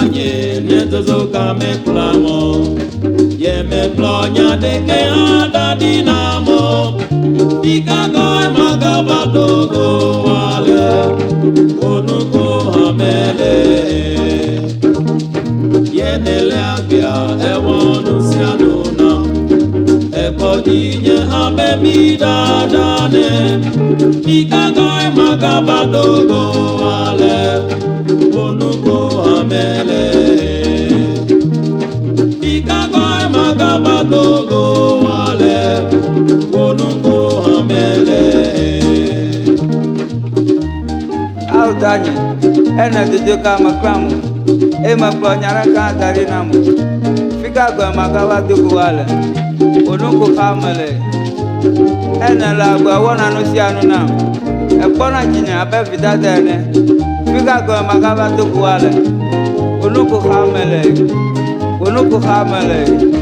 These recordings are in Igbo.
danye nezozo ka meklamo ye meklonya de ke ada dinamo tika goy magabadogo wale onuko hamele ye nele abia ewonu sianuna ekodiye abemi dadane tika goy magabadogo wale onuko hamele tika goy magabadogo wale onuko hamele au danye ena dudu ka maklamu e maklonyara ka darinamu fika go magabadogo wale onuko hamele ena la gba wona no si anu na e kpona jinya abe vidadene fika go magabadogo wale onuko hamele onuko hamele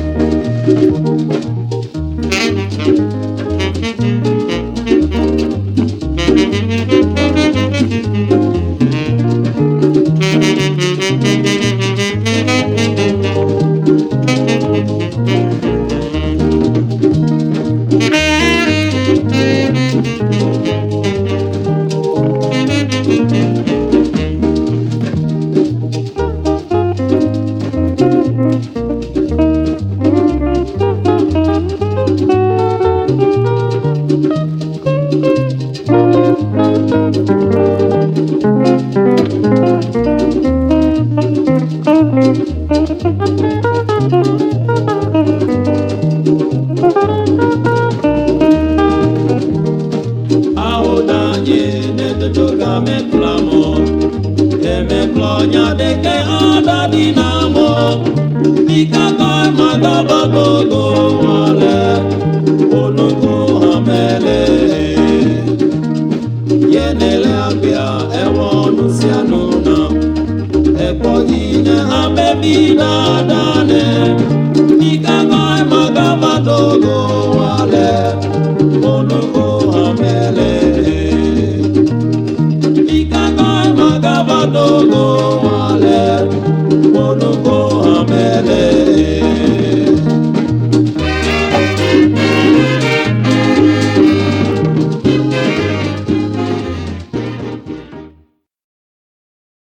Meklonya de ke ada dinamo tika goy magabadogo wale onuko hamele yenele abia ewonu sianuna ekodiye abemi dadane tika goy magabadogo wale onuko hamele tika goy magabadogo